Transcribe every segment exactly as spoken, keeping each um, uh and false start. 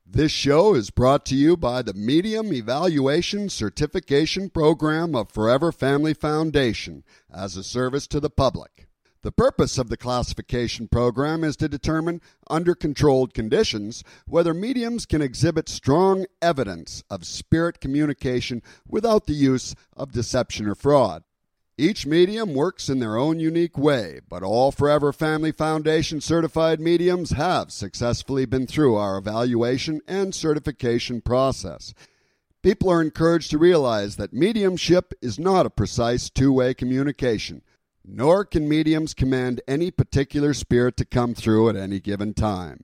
This show is brought to you by the Medium Evaluation Certification Program of Forever Family Foundation as a service to the public. The purpose of the classification program is to determine, under controlled conditions, whether mediums can exhibit strong evidence of spirit communication without the use of deception or fraud. Each medium works in their own unique way, but all Forever Family Foundation certified mediums have successfully been through our evaluation and certification process. People are encouraged to realize that mediumship is not a precise two-way communication, nor can mediums command any particular spirit to come through at any given time.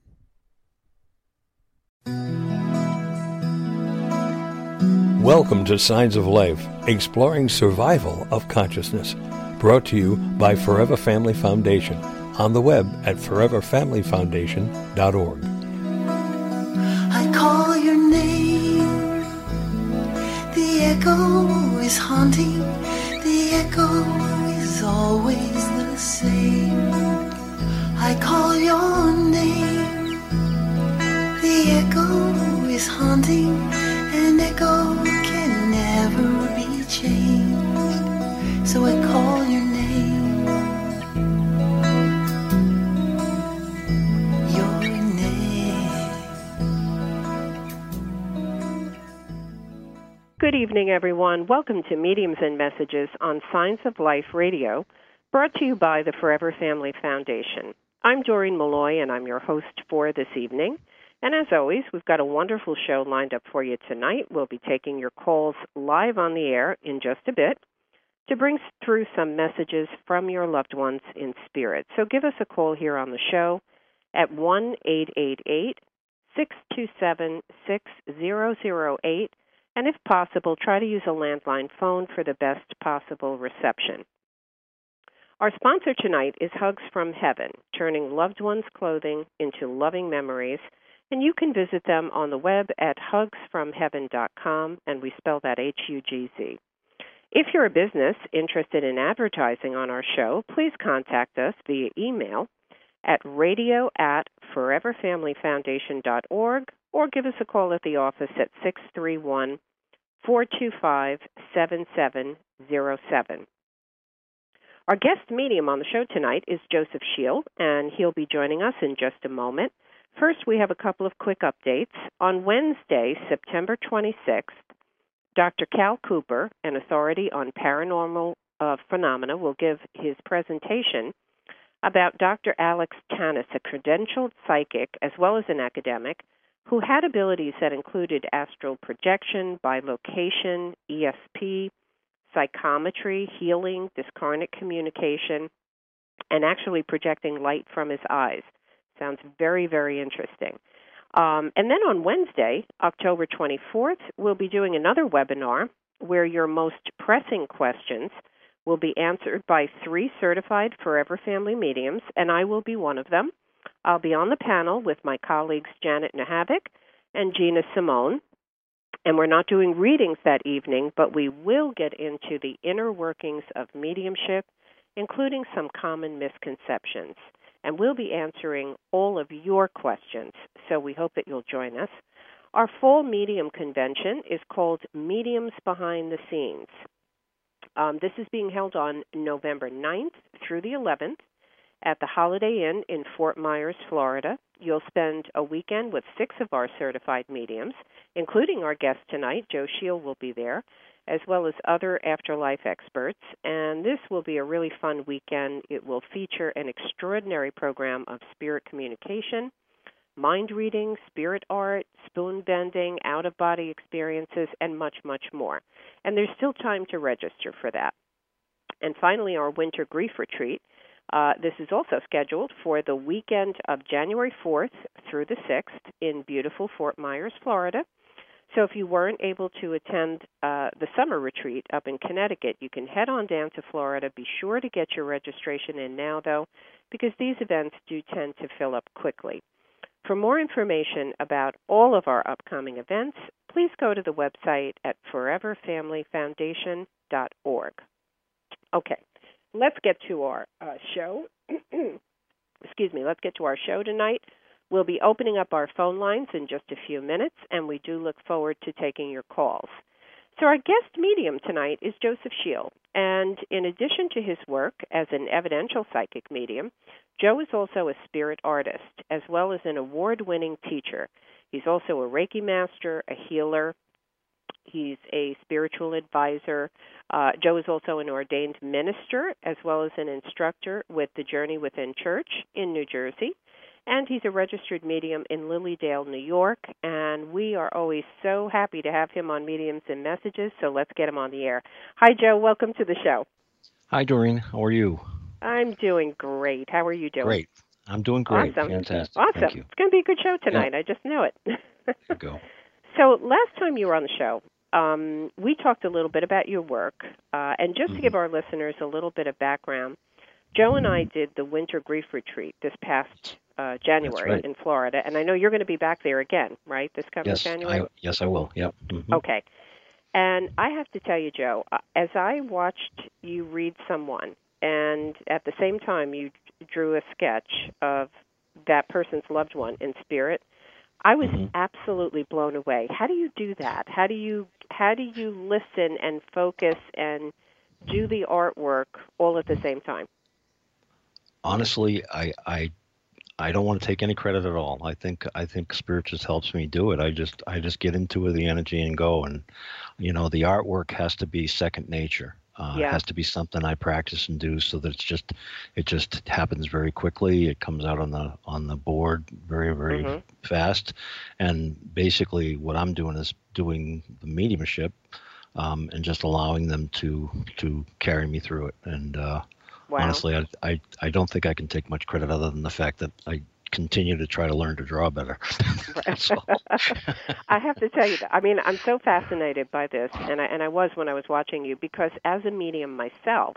Welcome to Signs of Life, exploring survival of consciousness, brought to you by Forever Family Foundation, on the web at forever family foundation dot org. I call your name, the echo is haunting, the echo is always the same. I call your name, the echo is haunting, an echo can never be changed, so I call your name, your name. Good evening, everyone. Welcome to Mediums and Messages on Signs of Life Radio, brought to you by the Forever Family Foundation. I'm Doreen Malloy, and I'm your host for this evening. And as always, we've got a wonderful show lined up for you tonight. We'll be taking your calls live on the air in just a bit to bring through some messages from your loved ones in spirit. So give us a call here on the show at one eight eight eight, six two seven, six zero zero eight. And if possible, try to use a landline phone for the best possible reception. Our sponsor tonight is Hugs from Heaven, turning loved ones' clothing into loving memories. And you can visit them on the web at hugs from heaven dot com, and we spell that H U G Z. If you're a business interested in advertising on our show, please contact us via email at radio at forever family foundation dot org or give us a call at the office at six three one, four two five, seven seven zero seven. Our guest medium on the show tonight is Joseph Shield, and he'll be joining us in just a moment. First, we have a couple of quick updates. On Wednesday, September twenty-sixth, Doctor Cal Cooper, an authority on paranormal uh, phenomena, will give his presentation about Doctor Alex Tannis, a credentialed psychic as well as an academic, who had abilities that included astral projection, bilocation, E S P, psychometry, healing, discarnate communication, and actually projecting light from his eyes. Sounds very, very interesting. Um, and then on Wednesday, October twenty-fourth, we'll be doing another webinar where your most pressing questions will be answered by three certified Forever Family mediums, and I will be one of them. I'll be on the panel with my colleagues Janet Nahavik and Gina Simone. And we're not doing readings that evening, but we will get into the inner workings of mediumship, including some common misconceptions. And we'll be answering all of your questions, so we hope that you'll join us. Our fall medium convention is called Mediums Behind the Scenes. Um, this is being held on November ninth through the eleventh at the Holiday Inn in Fort Myers, Florida. You'll spend a weekend with six of our certified mediums, including our guest tonight. Joe Shield will be there, as well as other afterlife experts. And this will be a really fun weekend. It will feature an extraordinary program of spirit communication, mind reading, spirit art, spoon bending, out-of-body experiences, and much, much more. And there's still time to register for that. And finally, our winter grief retreat. Uh, this is also scheduled for the weekend of January fourth through the sixth in beautiful Fort Myers, Florida. So if you weren't able to attend uh, the summer retreat up in Connecticut, you can head on down to Florida. Be sure to get your registration in now, though, because these events do tend to fill up quickly. For more information about all of our upcoming events, please go to the website at forever family foundation dot org. Okay, let's get to our uh, show. Excuse me, let's get to our show tonight. We'll be opening up our phone lines in just a few minutes, and we do look forward to taking your calls. So our guest medium tonight is Joseph Scheel, and in addition to his work as an evidential psychic medium, Joe is also a spirit artist, as well as an award-winning teacher. He's also a Reiki master, a healer. He's a spiritual advisor. Uh, Joe is also an ordained minister, as well as an instructor with the Journey Within Church in New Jersey. And he's a registered medium in Lilydale, New York, and we are always so happy to have him on Mediums and Messages, so let's get him on the air. Hi, Joe. Welcome to the show. Hi, Doreen. How are you? I'm doing great. How are you doing? Great. I'm doing great. Awesome. Fantastic. Awesome. Thank you. It's going to be a good show tonight. Yeah. I just know it. There you go. So last time you were on the show, um, we talked a little bit about your work, uh, and just Mm-hmm. to give our listeners a little bit of background, Joe and I did the Winter Grief Retreat this past uh, January right. in Florida, and I know you're going to be back there again, right, this coming Yes, January? I, yes, I will. Yep. Mm-hmm. Okay. And I have to tell you, Joe, uh, as I watched you read someone, and at the same time you drew a sketch of that person's loved one in spirit, I was Mm-hmm. absolutely blown away. How do you do that? How do you how do you listen and focus and do the artwork all at the same time? Honestly, I, I I don't want to take any credit at all. I think I think spirit just helps me do it. I just I just get into the energy and go. And you know, the artwork has to be second nature. Uh, Yeah. It has to be something I practice and do, so that it's just it just happens very quickly. It comes out on the on the board very very Mhm. fast. And basically, what I'm doing is doing the mediumship um, and just allowing them to to carry me through it. And uh, Wow. honestly, I, I I don't think I can take much credit other than the fact that I continue to try to learn to draw better. That's all. I have to tell you that. I mean, I'm so fascinated by this, and I and I was when I was watching you, because as a medium myself,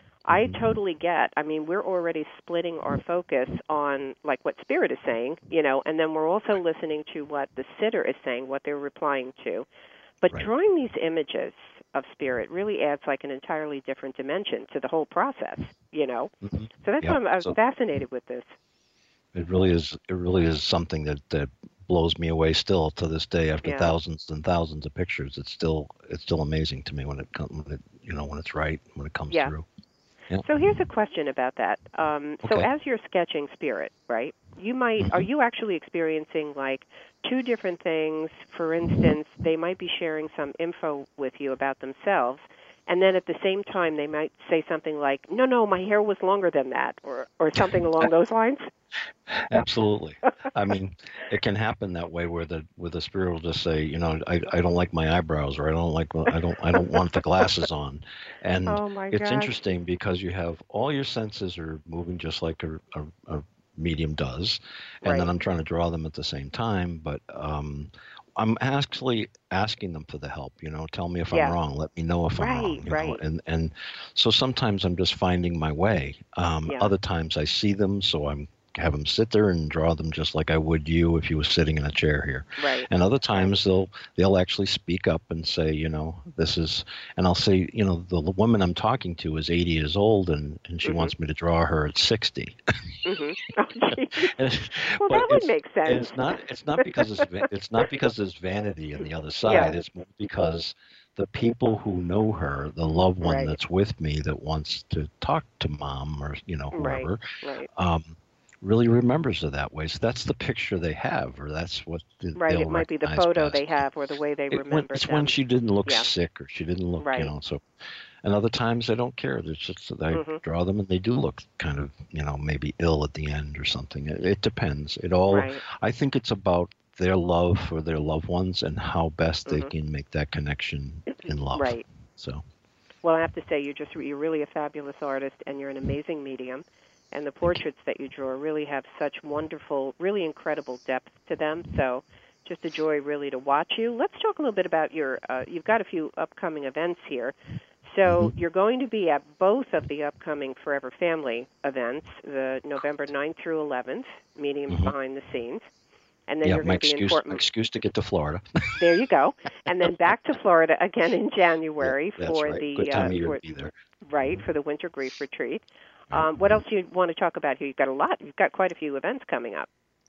I totally get. I mean, we're already splitting our focus on like what spirit is saying, you know, and then we're also listening to what the sitter is saying, what they're replying to. But Right. drawing these images of spirit really adds like an entirely different dimension to the whole process, you know. Mhm. So that's Yeah, why I'm, I'm so- fascinated with this. It really is. It really is something that, that blows me away still to this day. After Yeah. thousands and thousands of pictures, it's still it's still amazing to me when it comes. You know, when it's right, when it comes Yeah. through. Yeah. So here's a question about that. Um, so Okay. as you're sketching spirit, right, you might, Mhm. are you actually experiencing like two different things? For instance, they might be sharing some info with you about themselves, and then at the same time they might say something like, no, no, my hair was longer than that, or, or something along those lines? Absolutely. I mean, it can happen that way where the where the spirit will just say, you know, I, I don't like my eyebrows, or I don't like I don't I don't want the glasses on, and Oh, my it's gosh. interesting because you have all your senses are moving just like a, a, a medium does, and then Right. I'm trying to draw them at the same time, but um, I'm actually asking them for the help. You know, tell me if Yeah. I'm wrong. Let me know if I'm Right, wrong. You know? right. And and so sometimes I'm just finding my way. Um, Yeah. Other times I see them, so I'm have them sit there and draw them just like I would you if you was sitting in a chair here. Right. And other times they'll they'll actually speak up and say, you know, this is, and I'll say, you know, the woman I'm talking to is eighty years old, and and she Mhm. wants me to draw her at sixty. hmm Oh, geez. And- Well, but that would it's- make sense. It's not it's not because it's va- it's not because there's vanity on the other side. Yeah. It's more because the people who know her, the loved one Right. that's with me that wants to talk to mom or you know Right. whoever, Right. um, really remembers her that way. So that's the picture they have, or that's what th- Right. they'll It might be the recognize photo best. they have or the way they It- when, remember it's them. when she didn't look Yeah. sick or she didn't look, Right. you know. So, and other times they don't care. It's just that I Mhm. draw them and they do look kind of, you know, maybe ill at the end or something. It, it depends. It all. Right. I think it's about their love for their loved ones and how best they Mhm. can make that connection in love. Right. So. Well, I have to say, you're just you're really a fabulous artist, and you're an amazing medium. And the portraits that you draw really have such wonderful, really incredible depth to them. So, just a joy really to watch you. Let's talk a little bit about your. Uh, you've got a few upcoming events here. So Mhm. you're going to be at both of the upcoming Forever Family events, the November ninth through eleventh, Mediums Mhm. Behind the Scenes. And then Yeah, you're my going to be in excuse, Fort my excuse to get to Florida. There you go. And then back to Florida again in January That's for right. the Good time uh, of year for, to be there. right for the Winter Grief Retreat. Um, what else do you want to talk about here? You've got a lot. You've got quite a few events coming up.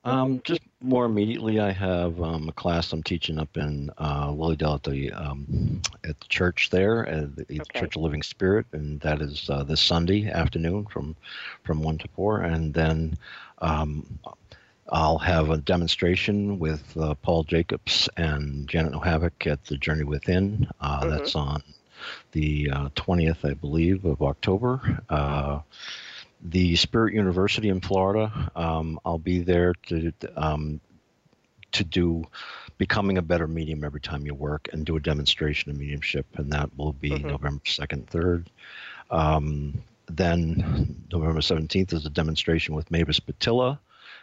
Um, just more immediately, I have um, a class I'm teaching up in uh, Lilydale at the um, at the church there, at the Okay. Church of Living Spirit, and that is uh, this Sunday afternoon from from one to four, and then um, I'll have a demonstration with uh, Paul Jacobs and Janet Nohavec at the Journey Within. Uh, Mhm. That's on the uh, twentieth, I believe, of October. Uh, the Spirit University in Florida, um, I'll be there to um, to do Becoming a Better Medium Every Time You Work and do a demonstration of mediumship, and that will be Mhm. November second, third. Um, then November seventeenth is a demonstration with Mavis Patilla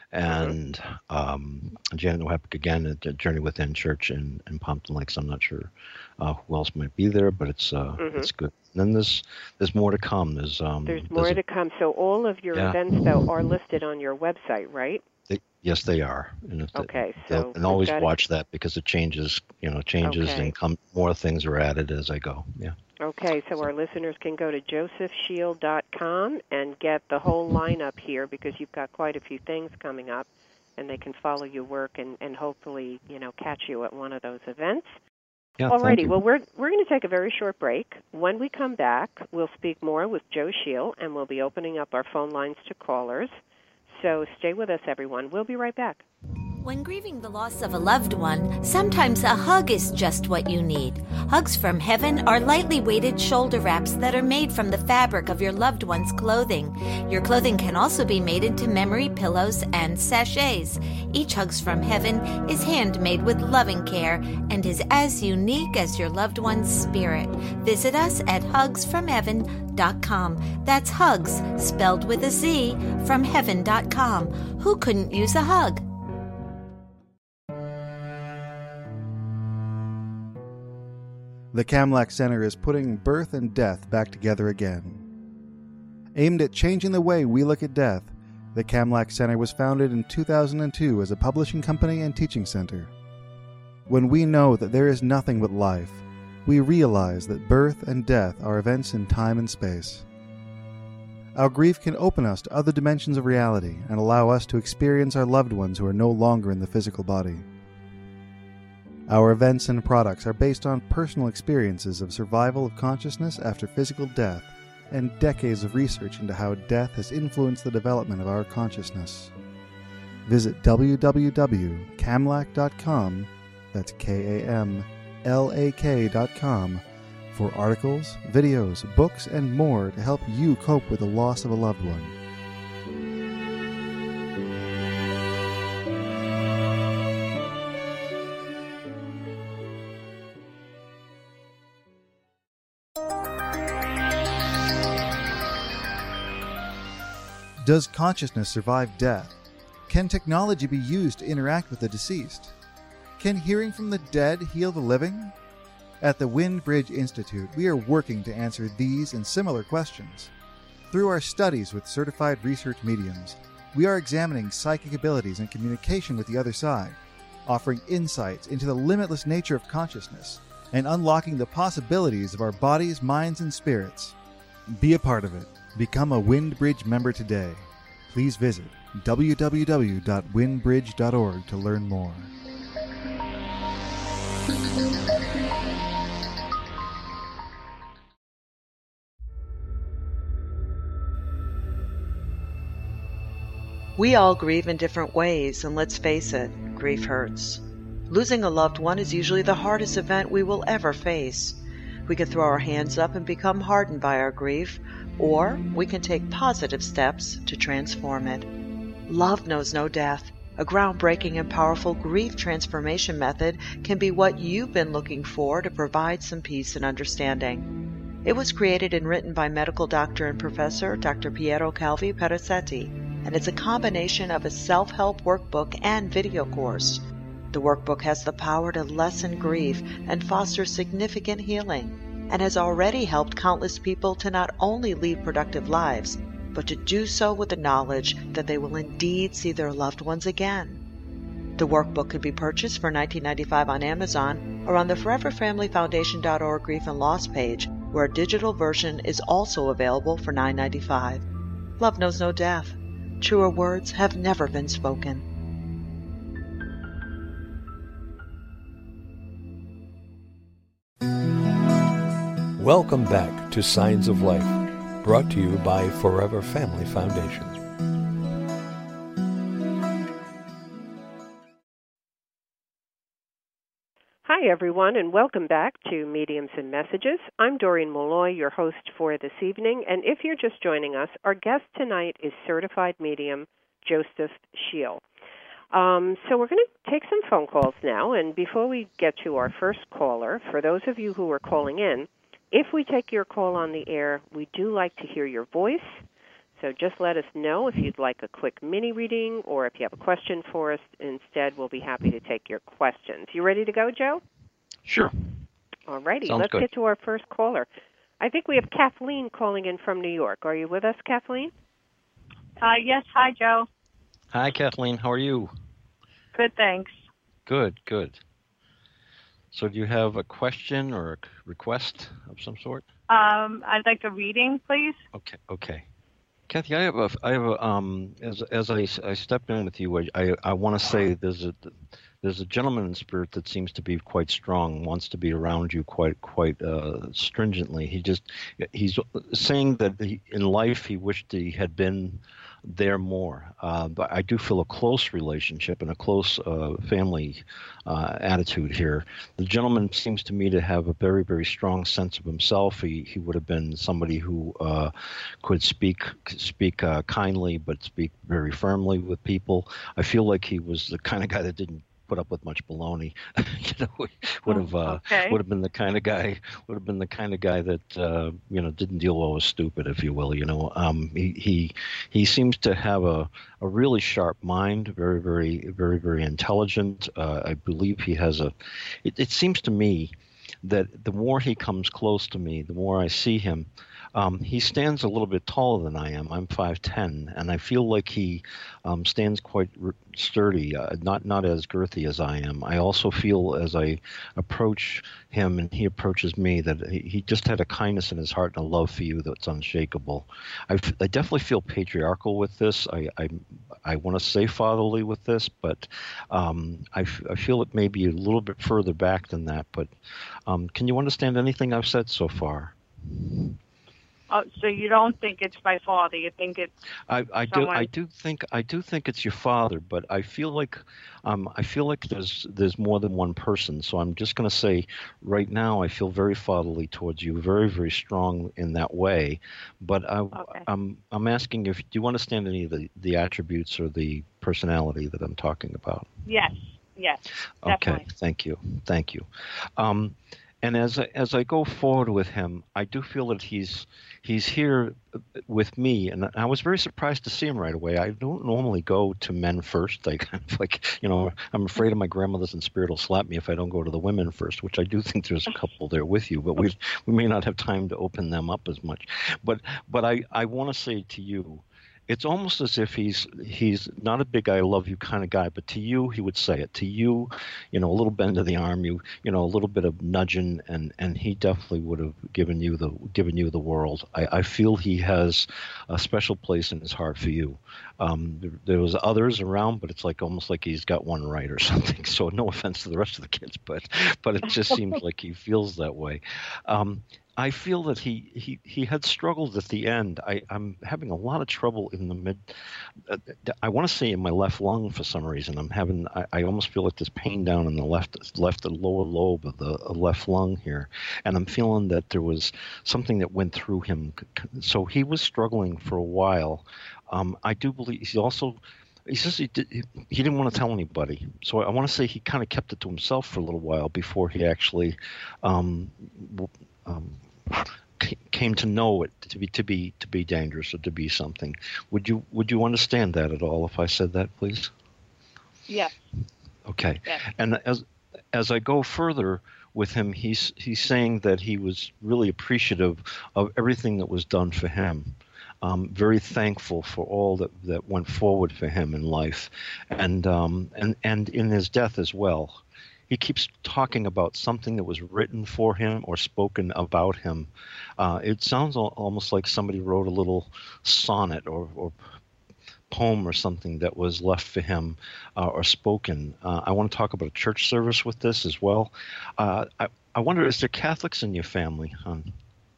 and um, Janet Nohavec again at the Journey Within Church in, in Pompton Lakes. I'm not sure uh, who else might be there, but it's uh, Mhm. it's good. And then there's there's more to come. There's um There's more a- to come. So all of your Yeah. events, though, are listed on your website, right? They, yes, they are. And if they- Okay, they'll- so and we've always got- watch that because it changes. You know, changes Okay. and come more things are added as I go. Yeah. Okay, so our listeners can go to joseph shield dot com and get the whole lineup here because you've got quite a few things coming up, and they can follow your work and, and hopefully, you know, catch you at one of those events. Yeah. thank Alrighty, you. well, we're we're going to take a very short break. When we come back, we'll speak more with Joe Shield, and we'll be opening up our phone lines to callers. So stay with us, everyone. We'll be right back. When grieving the loss of a loved one, sometimes a hug is just what you need. Hugs from Heaven are lightly weighted shoulder wraps that are made from the fabric of your loved one's clothing. Your clothing can also be made into memory pillows and sachets. Each Hugs from Heaven is handmade with loving care and is as unique as your loved one's spirit. Visit us at hugs from heaven dot com. That's Hugs, spelled with a Z, from heaven dot com. Who couldn't use a hug? The Kamlak Center is putting birth and death back together again. Aimed at changing the way we look at death, the Kamlak Center was founded in two thousand two as a publishing company and teaching center. When we know that there is nothing but life, we realize that birth and death are events in time and space. Our grief can open us to other dimensions of reality and allow us to experience our loved ones who are no longer in the physical body. Our events and products are based on personal experiences of survival of consciousness after physical death and decades of research into how death has influenced the development of our consciousness. Visit w w w dot kamlak dot com, that's K A M L A K dot com, for articles, videos, books, and more to help you cope with the loss of a loved one. Does consciousness survive death? Can technology be used to interact with the deceased? Can hearing from the dead heal the living? At the Wind Bridge Institute, we are working to answer these and similar questions. Through our studies with certified research mediums, we are examining psychic abilities and communication with the other side, offering insights into the limitless nature of consciousness, and unlocking the possibilities of our bodies, minds, and spirits. Be a part of it. Become a WindBridge member today. Please visit w w w dot windbridge dot org to learn more. We all grieve in different ways, and let's face it, grief hurts. Losing a loved one is usually the hardest event we will ever face. We can throw our hands up and become hardened by our grief, or we can take positive steps to transform it. Love knows no death. A groundbreaking and powerful grief transformation method can be what you've been looking for to provide some peace and understanding. It was created and written by medical doctor and professor Doctor Piero Calvi Perazzetti, and it's a combination of a self-help workbook and video course. The workbook has the power to lessen grief and foster significant healing, and has already helped countless people to not only lead productive lives, but to do so with the knowledge that they will indeed see their loved ones again. The workbook can be purchased for nineteen ninety-five dollars on Amazon or on the forever family foundation dot org Grief and Loss page, where a digital version is also available for nine ninety-five. Love knows no death. Truer words have never been spoken. Welcome back to Signs of Life, brought to you by Forever Family Foundation. Hi, everyone, and welcome back to Mediums and Messages. I'm Doreen Malloy, your host for this evening, and if you're just joining us, our guest tonight is certified medium Joseph Scheel. Um, so we're going to take some phone calls now, and before we get to our first caller, for those of you who are calling in, if we take your call on the air, we do like to hear your voice. So just let us know if you'd like a quick mini reading or if you have a question for us. Instead, we'll be happy to take your questions. You ready to go, Joe? Sure. All righty. Sounds Let's good. get to our first caller. I think we have Kathleen calling in from New York. Are you with us, Kathleen? Uh, yes. Hi, Joe. Hi, Kathleen. How are you? Good, thanks. Good, good. So do you have a question or a request of some sort? Um, I'd like a reading, please. Okay, okay. Kathy, I have a, I have a, um, as as I, I step in with you, I I, I want to say there's a there's a gentleman in spirit that seems to be quite strong, wants to be around you quite quite uh, stringently. He just he's saying that he, in life he wished he had been there more. Uh, but I do feel a close relationship and a close uh, family uh, attitude here. The gentleman seems to me to have a very, very strong sense of himself. He he would have been somebody who uh, could speak speak uh, kindly, but speak very firmly with people. I feel like he was the kind of guy that didn't put up with much baloney. you know, would have uh, okay. would have been the kind of guy would have been the kind of guy that uh, you know didn't deal well with stupid, if you will. You know, um, he he he seems to have a a really sharp mind, very very very very intelligent. Uh, I believe he has a. It, it seems to me that the more he comes close to me, the more I see him. Um, he stands a little bit taller than I am. I'm five ten, and I feel like he um, stands quite r- sturdy, uh, not not as girthy as I am. I also feel as I approach him and he approaches me that he, he just had a kindness in his heart and a love for you that's unshakable. I, f- I definitely feel patriarchal with this. I I, I want to say fatherly with this, but um, I, f- I feel it may be a little bit further back than that. But um, can you understand anything I've said so far? Oh, so you don't think it's my father? You think it's I, I do someone... I do think I do think it's your father, but I feel like um, I feel like there's there's more than one person. So I'm just going to say right now I feel very fatherly towards you, very very strong in that way. But I, okay. I'm I'm asking if do you understand any of the, the attributes or the personality that I'm talking about? Yes, yes, definitely. Okay, thank you, thank you. Um, And as I, as I go forward with him, I do feel that he's he's here with me, and I was very surprised to see him right away. I don't normally go to men first. I kind of like, you know, I'm afraid of my grandmother's in spirit will slap me if I don't go to the women first, which I do think there's a couple there with you, but we we may not have time to open them up as much. But but I, I want to say to you, it's almost as if he's he's not a big I love you kind of guy, but to you he would say it. To you, you know, a little bend of the arm, you you know, a little bit of nudging, and, and he definitely would have given you the given you the world. I, I feel he has a special place in his heart for you. Um, there, there was others around, but it's like almost like he's got one right or something. So no offense to the rest of the kids, but but it just seems like he feels that way. Um, I feel that he, he, he had struggled at the end. I, I'm having a lot of trouble in the mid. Uh, I want to say in my left lung for some reason. I'm having. I, I almost feel like there's pain down in the left left the lower lobe of the uh, left lung here, and I'm feeling that there was something that went through him. So he was struggling for a while. Um, I do believe he's also. He says he, did, he, he didn't want to tell anybody. So I want to say he kind of kept it to himself for a little while before he actually um, um, came to know it to be to be to be dangerous or to be something. Would you would you understand that at all if I said that, please? Yes. Okay. Yes. And as as I go further with him, he's he's saying that he was really appreciative of everything that was done for him. Um, very thankful for all that, that went forward for him in life, and um, and and in his death as well. He keeps talking about something that was written for him or spoken about him. Uh, it sounds al- almost like somebody wrote a little sonnet or, or poem or something that was left for him uh, or spoken. Uh, I want to talk about a church service with this as well. Uh, I, I wonder, is there Catholics in your family, hon?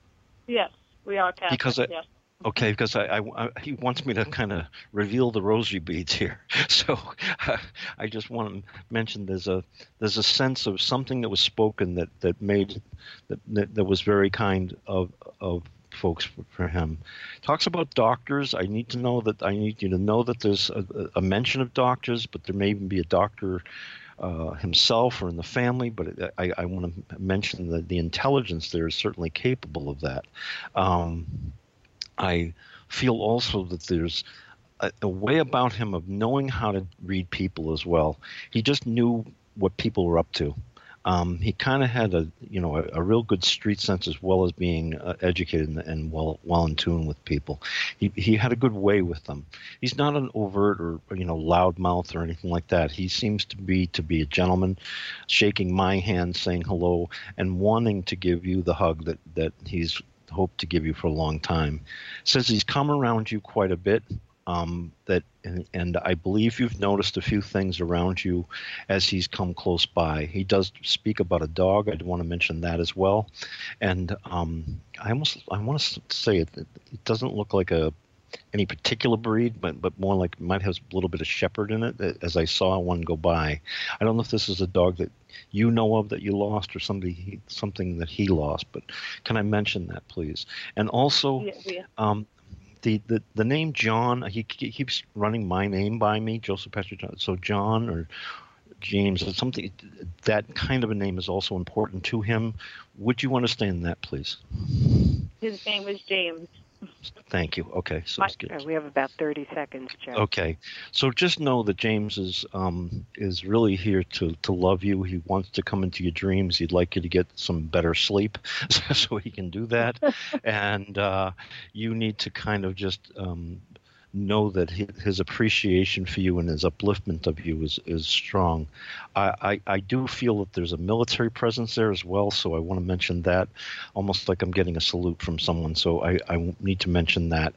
Yes, we are Catholic. Because I, yes. Okay, because I, I, I, he wants me to kind of reveal the rosary beads here, so uh, I just want to mention there's a there's a sense of something that was spoken that that made that that, that was very kind of of folks for, for him. Talks about doctors. I need to know that I need you to know that there's a, a mention of doctors, but there may even be a doctor uh, himself or in the family. But it, I, I want to mention that the intelligence there is certainly capable of that. Um, I feel also that there's a, a way about him of knowing how to read people as well. He just knew what people were up to. Um, he kind of had a, you know, a, a real good street sense as well as being uh, educated and, and well, well in tune with people. He he had a good way with them. He's not an overt or, you know, loudmouth or anything like that. He seems to be to be a gentleman, shaking my hand, saying hello, and wanting to give you the hug that that he's hoped to give you for a long time. Says he's come around you quite a bit. Um, that and, and I believe you've noticed a few things around you as he's come close by. He does speak about a dog. I want to mention that as well. And um, I almost I want to say it. It doesn't look like a any particular breed, but but more like it might have a little bit of shepherd in it. As I saw one go by, I don't know if this is a dog that you know of that you lost or somebody something that he lost. But can I mention that, please? And also. Yeah, yeah. Um, The, the the name John, he, he keeps running my name by me, Joseph Patrick John. So John or James, or something, that kind of a name is also important to him. Would you understand that, please? His name was James. Thank you. Okay, so it's good. Uh, we have about thirty seconds, Joe. Okay, so just know that James is um, is really here to, to love you. He wants to come into your dreams. He'd like you to get some better sleep, so he can do that. And uh, you need to kind of just um, know that his, his appreciation for you and his upliftment of you is, is strong. I, I, I do feel that there's a military presence there as well, so I want to mention that, almost like I'm getting a salute from someone, so I, I need to mention that.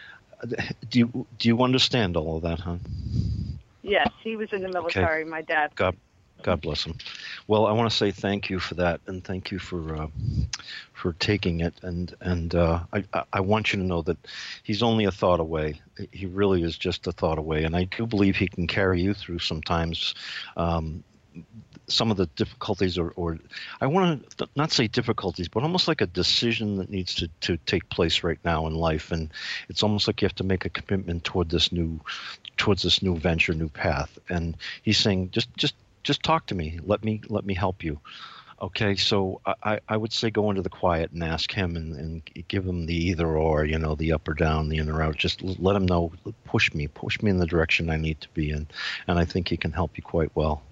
Do you, do you understand all of that, huh? Yes, he was in the military, Okay. my dad. God, God bless him. Well, I want to say thank you for that, and thank you for uh, for taking it. And and uh, I I want you to know that he's only a thought away. He really is just a thought away, and I do believe he can carry you through sometimes. Um, some of the difficulties, or, or I want to not say difficulties, but almost like a decision that needs to, to take place right now in life, and it's almost like you have to make a commitment toward this new, towards this new venture, new path. And he's saying, just just just talk to me, let me let me help you. Okay, so I, I would say go into the quiet and ask him, and, and give him the either or, you know, the up or down, the in or out. Just let him know, push me, push me in the direction I need to be in, and I think he can help you quite well.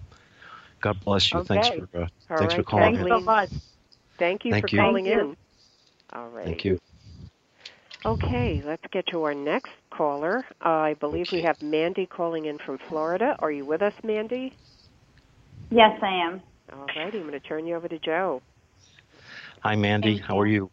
God bless you. Okay. Thanks for uh, All thanks right, for calling Thanks in. so much. Thank you Thank for you. calling Thank you. in. All right. Thank you. Okay, let's get to our next caller. Uh, I believe we Okay. have Mandy calling in from Florida. Are you with us, Mandy? Yes, I am. All right, I'm going to turn you over to Joe. Hi, Mandy. Thank How you. are you?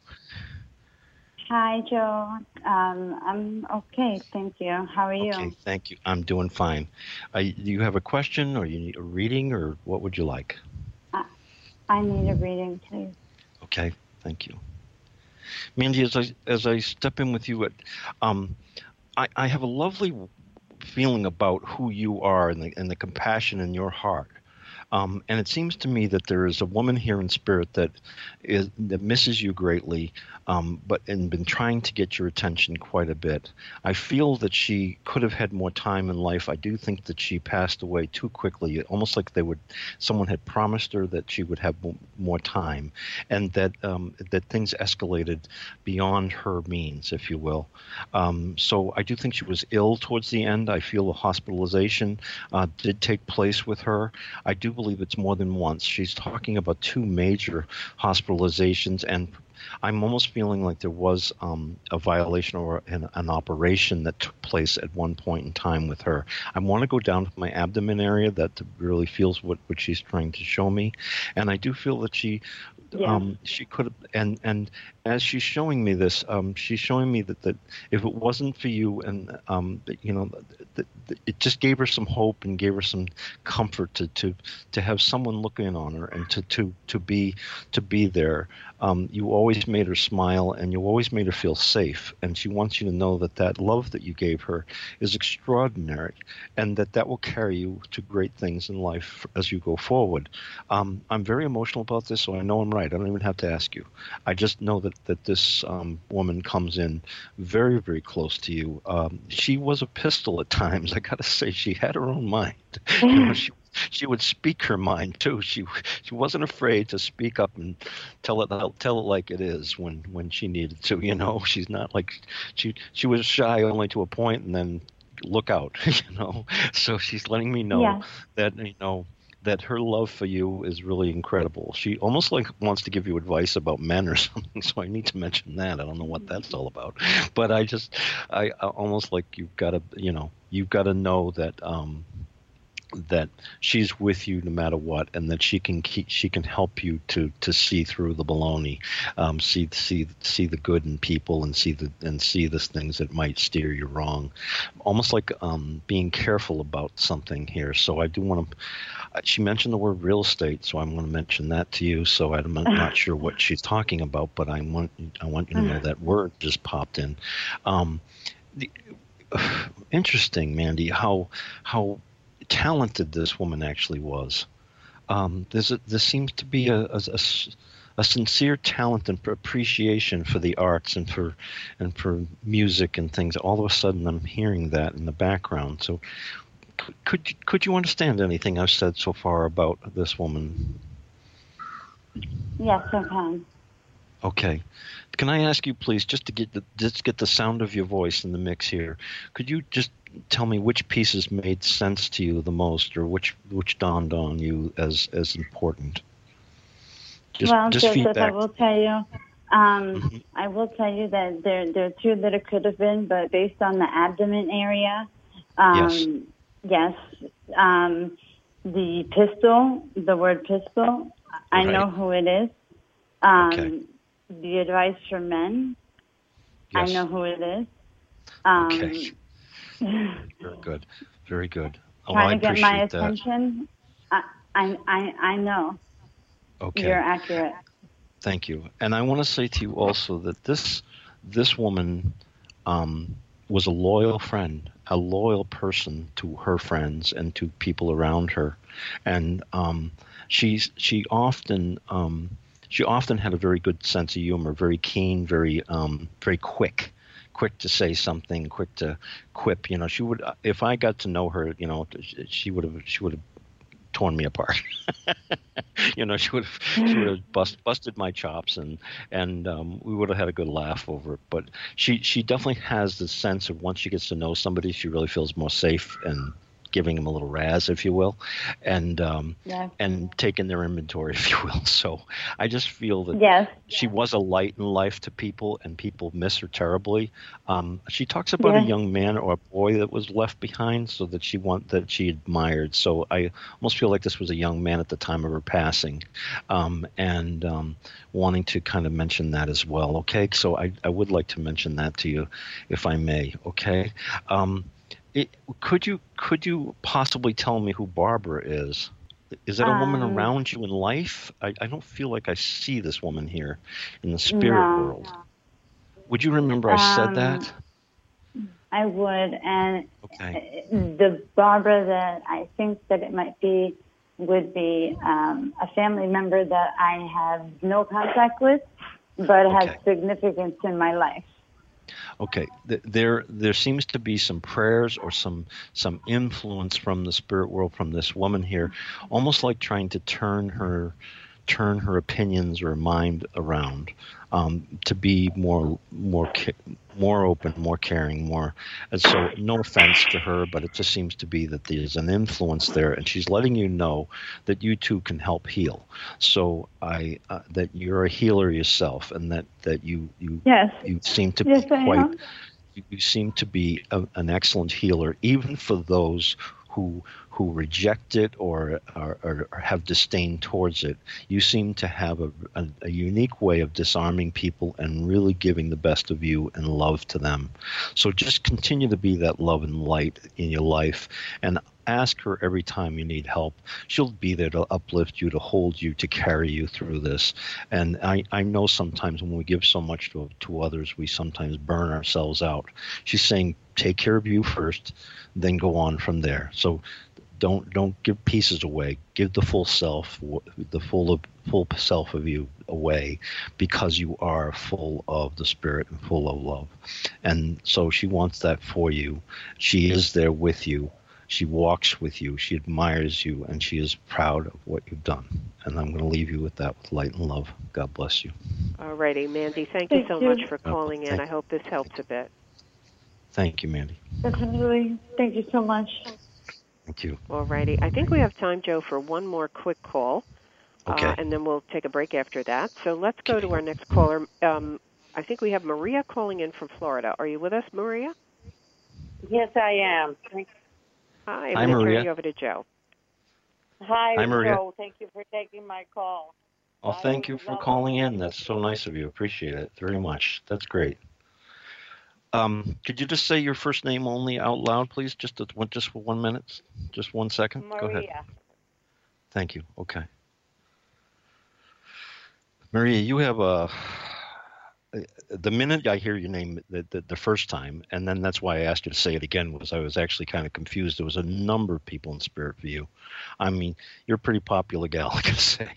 Hi, Joe. Um, I'm okay, thank you. How are you? Okay, thank you. I'm doing fine. Uh, do you have a question, or you need a reading, or what would you like? I, I need a reading, please. Okay, thank you. Mandy, as I as I step in with you, at, um, I, I have a lovely feeling about who you are and the and the compassion in your heart. Um, and it seems to me that there is a woman here in spirit that is that misses you greatly, um, but and been trying to get your attention quite a bit. I feel that she could have had more time in life. I do think that she passed away too quickly, almost like they would, someone had promised her that she would have more time, and that um, that things escalated beyond her means, if you will. Um, so I do think she was ill towards the end. I feel a hospitalization uh, did take place with her. I do believe it's more than once. She's talking about two major hospitalizations, and I'm almost feeling like there was um, a violation or an, an operation that took place at one point in time with her. I want to go down to my abdomen area that really feels what, what she's trying to show me, and I do feel that she Yeah. Um, she could have, and and as she's showing me this, um, she's showing me that, that if it wasn't for you, and um, that, you know, that, that it just gave her some hope and gave her some comfort to to, to have someone look in on her and to to, to be to be there. Um, you always made her smile, and you always made her feel safe. And she wants you to know that that love that you gave her is extraordinary, and that that will carry you to great things in life as you go forward. Um, I'm very emotional about this, so I know I'm right. I don't even have to ask you. I just know that that this um, woman comes in very, very close to you. Um, she was a pistol at times. I got to say, she had her own mind. You know, she She would speak her mind too. She she wasn't afraid to speak up and tell it tell it like it is when, when she needed to. You know, she's not like she she was shy only to a point, and then look out. You know, so she's letting me know Yeah. that you know that her love for you is really incredible. She almost like wants to give you advice about men or something. So I need to mention that. I don't know what that's all about, but I just I, I almost like you've got to you know you've got to know that. Um, that she's with you no matter what, and that she can keep, she can help you to, to see through the baloney, um, see see see the good in people, and see the and see the things that might steer you wrong, almost like um, being careful about something here. So I do want to. She mentioned the word real estate, so I'm going to mention that to you. So I'm not sure what she's talking about, but I want I want you to know that word just popped in. Um, the, uh, interesting, Mandy, how how. talented this woman actually was. Um, there's a, there seems to be a, a, a, a sincere talent and appreciation for the arts and for and for music and things. All of a sudden, I'm hearing that in the background. So, could could you, could you understand anything I've said so far about this woman? Yes, I can. Okay. Can I ask you, please, just to get the just get the sound of your voice in the mix here? Could you just tell me which pieces made sense to you the most, or which which dawned on you as as important? Just, well, just Joseph, feedback. I will tell you. Um, mm-hmm. I will tell you that there there are two that it could have been, but based on the abdomen area, um, yes, yes, um, the pistol, the word pistol, I right. know who it is. Um, okay. The advice for men, yes. I know who it is. Um, okay. Very good. Very good. Oh, trying I to get appreciate my that. attention. I, I, I, I know. Okay. You're accurate. Thank you. And I want to say to you also that this this woman um, was a loyal friend, a loyal person to her friends and to people around her, and um, she's she often um, she often had a very good sense of humor, very keen, very um, very quick. quick to say something, quick to quip. You know, she would, if I got to know her, you know, she would have, she would have torn me apart. you know, she would have, she would have bust, busted my chops, and and um, we would have had a good laugh over it. But she, she definitely has the sense of once she gets to know somebody, she really feels more safe and giving them a little razz, if you will, and um, yeah. and taking their inventory, if you will. So I just feel that yes. she was a light in life to people, and people miss her terribly. Um, she talks about yeah. a young man or a boy that was left behind, so that she want that she admired. So I almost feel like this was a young man at the time of her passing, um, and um, wanting to kind of mention that as well. Okay, so I, I would like to mention that to you, if I may. Okay. Um, It, could you could you possibly tell me who Barbara is? Is that a woman um, around you in life? I, I don't feel like I see this woman here in the spirit no. world. Would you remember I said um, that? I would, and okay. the Barbara that I think that it might be would be um, a family member that I have no contact with, but okay. has significance in my life. Okay, there there seems to be some prayers or some some influence from the spirit world from this woman here, almost like trying to turn her turn her opinions or mind around, um, to be more more more open, more caring, more. And so, no offense to her, but it just seems to be that there's an influence there, and she's letting you know that you too can help heal. So I uh, that you're a healer yourself, and that that you you yes. you seem to yes, be quite. I am. You seem to be a, an excellent healer, even for those who who reject it or, or, or have disdain towards it. You seem to have a, a, a unique way of disarming people and really giving the best of you and love to them. So just continue to be that love and light in your life, and ask her every time you need help. She'll be there to uplift you, to hold you, to carry you through this. And I, I know sometimes when we give so much to, to others, we sometimes burn ourselves out. She's saying, take care of you first, then go on from there. So don't don't give pieces away. Give the full self, the full of, full self of you away, because you are full of the Spirit and full of love. And so she wants that for you. She is there with you. She walks with you. She admires you, and she is proud of what you've done. And I'm going to leave you with that, with light and love. God bless you. All righty, Mandy. Thank, Thank you so you. much for calling Oh, in. I hope this helps a bit. Thank you, Mandy. Definitely. Thank you so much. Thank you. All righty. I think we have time, Joe, for one more quick call. Okay. Uh, and then we'll take a break after that. So let's go to our next caller. Um, I think we have Maria calling in from Florida. Are you with us, Maria? Yes, I am. Thank- Hi, I'm Hi, going to Maria. turn you over to Joe. Hi, Hi, Maria. Joe. Thank you for taking my call. Oh, thank you for calling in. That's so nice of you. Appreciate it very much. That's great. Um, could you just say your first name only out loud, please? Just a, just for one minute, just one second. Go ahead. Maria. Thank you. Okay. Maria, you have a. The minute I hear your name the, the, the first time, and then that's why I asked you to say it again, was I was actually kind of confused. There was a number of people in spirit for you. I mean, you're a pretty popular gal, like I say.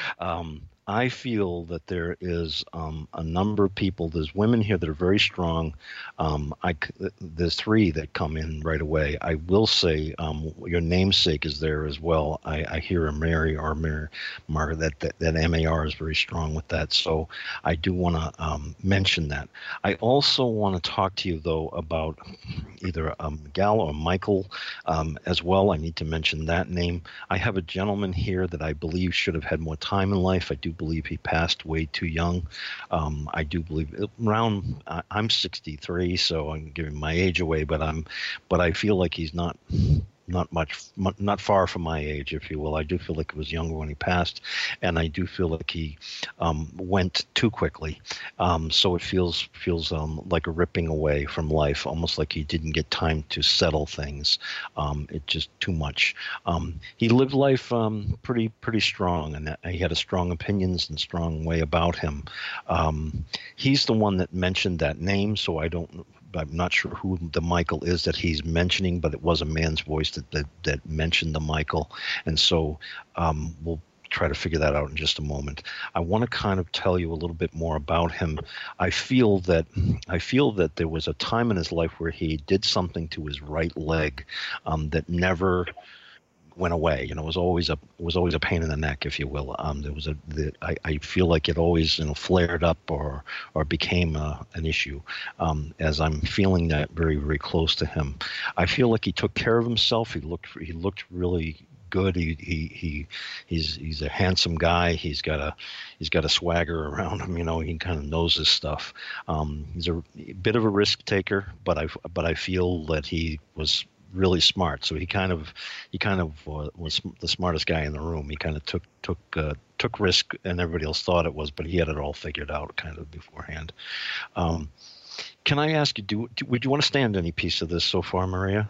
Um, I feel that there is um, a number of people. There's women here that are very strong. Um, I, there's three that come in right away. I will say um, your namesake is there as well. I, I hear a Mary or Mary, Mar, that, that, that M A R is very strong with that. So I do want to um, mention that. I also want to talk to you, though, about either um, Gal or Michael um, as well. I need to mention that name. I have a gentleman here that I believe should have had more time in life. I do believe he passed way too young. Um, I do believe around. I, I'm sixty-three, so I'm giving my age away. But I'm, but I feel like he's not. Not much, not far from my age, if you will. I do feel like he was younger when he passed, and I do feel like he um, went too quickly. Um, so it feels feels um, like a ripping away from life, almost like he didn't get time to settle things. Um, it just too much. Um, he lived life um, pretty pretty strong, and he had a strong opinions and strong way about him. Um, he's the one that mentioned that name, so I don't. I'm not sure who the Michael is that he's mentioning, but it was a man's voice that that, that mentioned the Michael. And so um, we'll try to figure that out in just a moment. I want to kind of tell you a little bit more about him. I feel that I feel that there was a time in his life where he did something to his right leg um, that never went away. You know, it was always a it was always a pain in the neck, if you will. Um, there was a the, I, I feel like it always you know flared up or or became a, an issue. Um, as I'm feeling that very very close to him, I feel like he took care of himself. He looked he looked really good. He he he he's he's a handsome guy. He's got a he's got a swagger around him. You know, he kind of knows his stuff. Um, he's a, a bit of a risk taker, but I but I feel that he was really smart. So he kind of he kind of uh, was the smartest guy in the room. He kind of took took uh, took risk, and everybody else thought it was, but he had it all figured out kind of beforehand. Um, can I ask you, do, do would you want to stand any piece of this so far, Maria?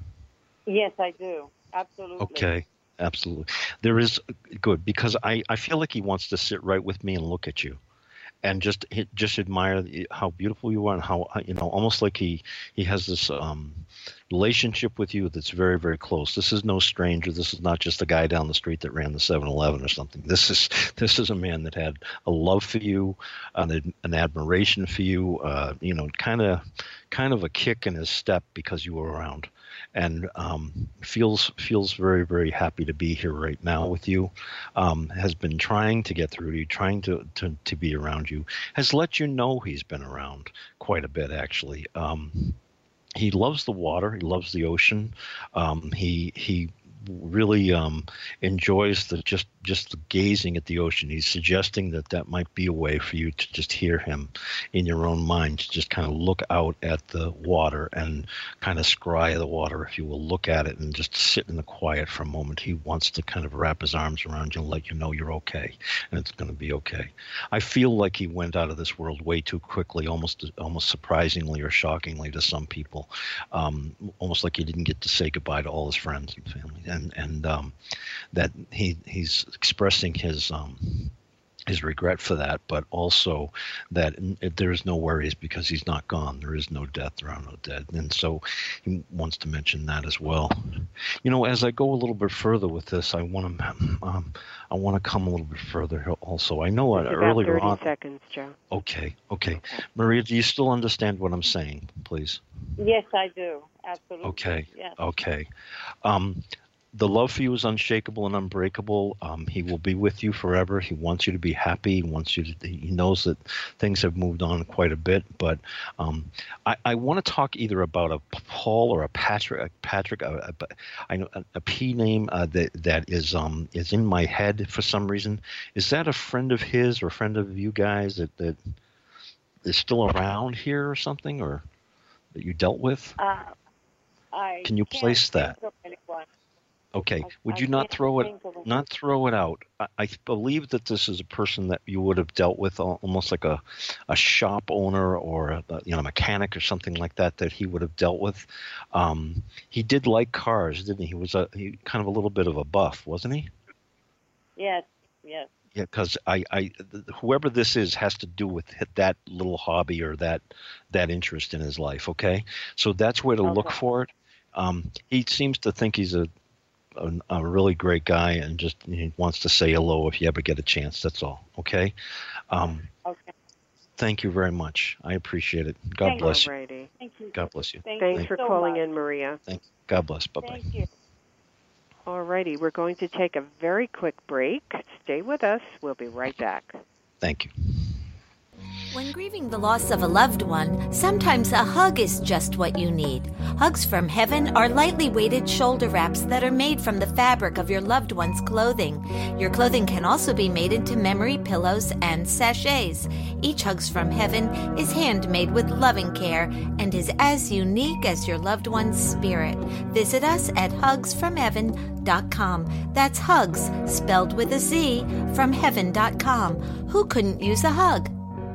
Yes, I do. Absolutely. Okay. Absolutely. There is good, because I, I feel like he wants to sit right with me and look at you. And just just admire how beautiful you are, and how you know, almost like he he has this um, relationship with you that's very very close. This is no stranger. This is not just a guy down the street that ran the seven eleven or something. This is this is a man that had a love for you, an, an admiration for you. Uh, you know, kind of kind of a kick in his step because you were around. And um, feels feels very, very happy to be here right now with you, um, has been trying to get through to you, trying to, to, to be around you, has let you know he's been around quite a bit, actually. Um, he loves the water. He loves the ocean. Um, he he really um, enjoys the just just the gazing at the ocean. He's suggesting that that might be a way for you to just hear him in your own mind, to just kind of look out at the water and kind of scry the water, if you will, look at it and just sit in the quiet for a moment. He wants to kind of wrap his arms around you and let you know you're okay, and it's going to be okay. I feel like he went out of this world way too quickly, almost almost surprisingly or shockingly to some people, um, almost like he didn't get to say goodbye to all his friends and family, and and um, that he he's expressing his um, his regret for that, but also that there's no worries because he's not gone. There is no death. There are no dead. And so he wants to mention that as well. You know, as I go a little bit further with this, I want to um, I want to come a little bit further also. I know it's earlier about on. thirty seconds, Joe. Okay, okay. Maria, do you still understand what I'm saying, please? Yes, I do. Absolutely. Okay. Yes. Okay. Um, the love for you is unshakable and unbreakable. Um, he will be with you forever. He wants you to be happy. He wants you to. He knows that things have moved on quite a bit. But um, I, I want to talk either about a Paul or a Patrick. A Patrick. A, a, I know a, a P name uh, that that is um is in my head for some reason. Is that a friend of his or a friend of you guys that that is still around here or something, or that you dealt with? Uh, I Can you place that? Okay. Would you not throw it not throw it out? I, I believe that this is a person that you would have dealt with, almost like a, a shop owner or a, you know mechanic or something like that that he would have dealt with. Um, he did like cars, didn't he? He was a he, kind of a little bit of a buff, wasn't he? Yes. Yes. Yeah, because I, I, whoever this is has to do with that little hobby or that that interest in his life. Okay, so that's where to okay. look for it. Um, he seems to think he's a A, a really great guy and just he wants to say hello if you ever get a chance. That's all. Okay. Um, okay. Thank you very much. I appreciate it. God Thank bless you. you. Thank you. God bless you. Thank Thanks you for so calling much. in, Maria. Thank you. God bless. Bye bye. Thank you. All righty. We're going to take a very quick break. Stay with us. We'll be right back. Thank you. When grieving the loss of a loved one, sometimes a hug is just what you need. Hugs from Heaven are lightly weighted shoulder wraps that are made from the fabric of your loved one's clothing. Your clothing can also be made into memory pillows and sachets. Each Hugs from Heaven is handmade with loving care and is as unique as your loved one's spirit. Visit us at hugs from heaven dot com. That's hugs, spelled with a Z, from heaven dot com. Who couldn't use a hug?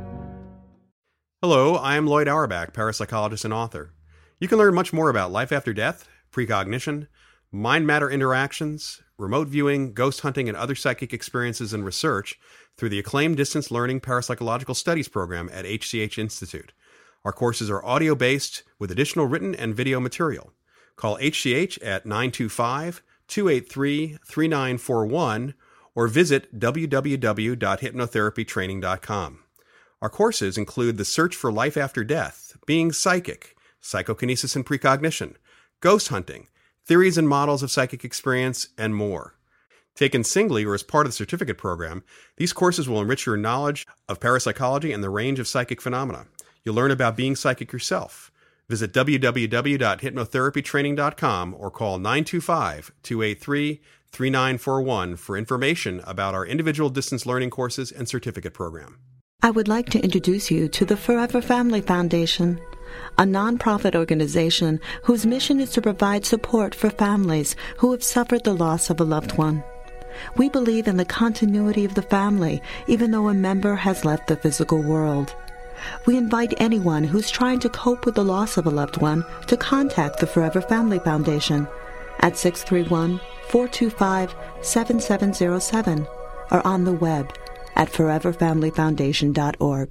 Hello, I am Lloyd Auerbach, parapsychologist and author. You can learn much more about life after death, precognition, mind-matter interactions, remote viewing, ghost hunting, and other psychic experiences and research through the acclaimed Distance Learning Parapsychological Studies program at H C H Institute. Our courses are audio-based with additional written and video material. Call H C H at nine two five, two eight three, three nine four one or visit w w w dot hypnotherapy training dot com. Our courses include The Search for Life After Death, Being Psychic, Psychokinesis and Precognition, Ghost Hunting, Theories and Models of Psychic Experience, and more. Taken singly or as part of the certificate program, these courses will enrich your knowledge of parapsychology and the range of psychic phenomena. You'll learn about being psychic yourself. Visit w w w dot hypnotherapy training dot com or call nine two five, two eight three, three nine four one for information about our individual distance learning courses and certificate program. I would like to introduce you to the Forever Family Foundation, a nonprofit organization whose mission is to provide support for families who have suffered the loss of a loved one. We believe in the continuity of the family, even though a member has left the physical world. We invite anyone who's trying to cope with the loss of a loved one to contact the Forever Family Foundation at six three one, four two five, seven seven zero seven or on the web at forever family foundation dot org.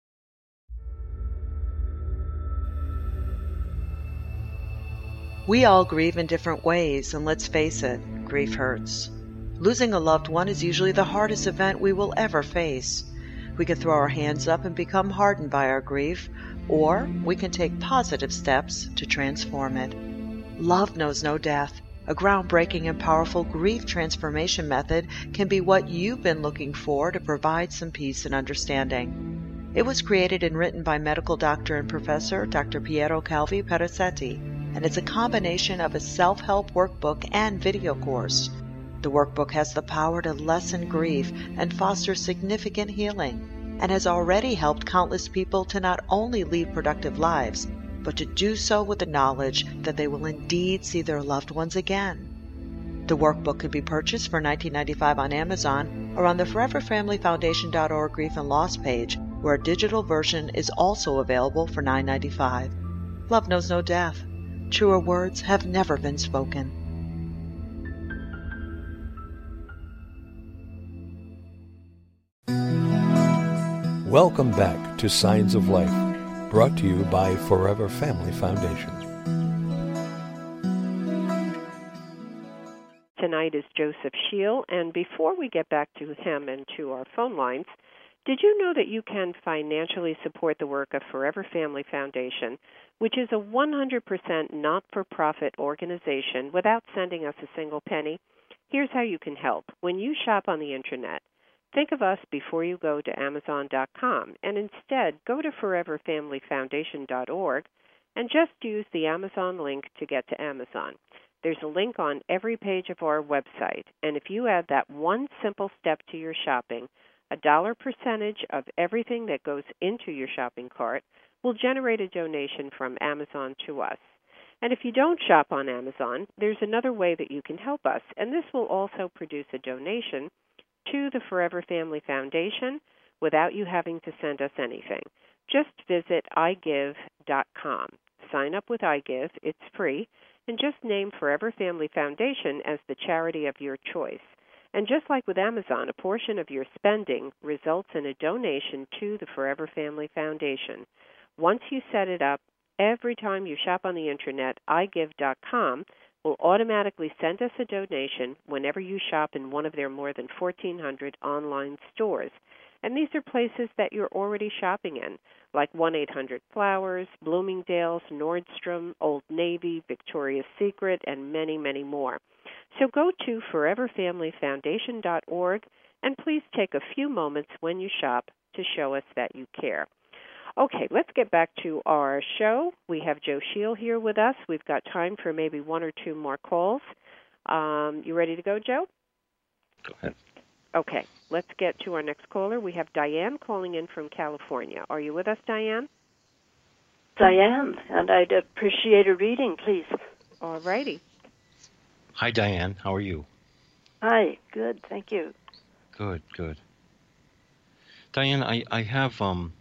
We all grieve in different ways, and let's face it, grief hurts. Losing a loved one is usually the hardest event we will ever face. We can throw our hands up and become hardened by our grief, or we can take positive steps to transform it. Love knows no death. A groundbreaking and powerful grief transformation method can be what you've been looking for to provide some peace and understanding. It was created and written by medical doctor and professor Doctor Piero Calvi Perazzetti. and it's a combination of a self-help workbook and video course. The workbook has the power to lessen grief and foster significant healing, and has already helped countless people to not only lead productive lives, but to do so with the knowledge that they will indeed see their loved ones again. The workbook can be purchased for nineteen ninety-five dollars on Amazon or on the forever family foundation dot org Grief and Loss page, where a digital version is also available for nine ninety-five. Love knows no death. Truer words have never been spoken. Welcome back to Signs of Life, brought to you by Forever Family Foundation. Tonight is Joseph Scheel, and before we get back to him and to our phone lines, did you know that you can financially support the work of Forever Family Foundation, which is a one hundred percent not-for-profit organization, without sending us a single penny? Here's how you can help. When you shop on the Internet, think of us before you go to Amazon dot com, and instead go to forever family foundation dot org and just use the Amazon link to get to Amazon. There's a link on every page of our website, and if you add that one simple step to your shopping, a dollar percentage of everything that goes into your shopping cart will generate a donation from Amazon to us. And if you don't shop on Amazon, there's another way that you can help us, and this will also produce a donation to the Forever Family Foundation without you having to send us anything. Just visit i give dot com. Sign up with iGive, it's free, and just name Forever Family Foundation as the charity of your choice. And just like with Amazon, a portion of your spending results in a donation to the Forever Family Foundation. Once you set it up, every time you shop on the Internet, i give dot com will automatically send us a donation whenever you shop in one of their more than fourteen hundred online stores. And these are places that you're already shopping in, like one eight hundred Flowers, Bloomingdale's, Nordstrom, Old Navy, Victoria's Secret, and many, many more. So go to forever family foundation dot org and please take a few moments when you shop to show us that you care. Okay, let's get back to our show. We have Joe Scheel here with us. We've got time for maybe one or two more calls. Um, you ready to go, Joe? Go ahead. Okay, let's get to our next caller. We have Diane calling in from California. Are you with us, Diane? I am, and I'd appreciate a reading, please. All righty. Hi, Diane. How are you? Hi. Good. Thank you. Good, good. Diane, I, I have, um,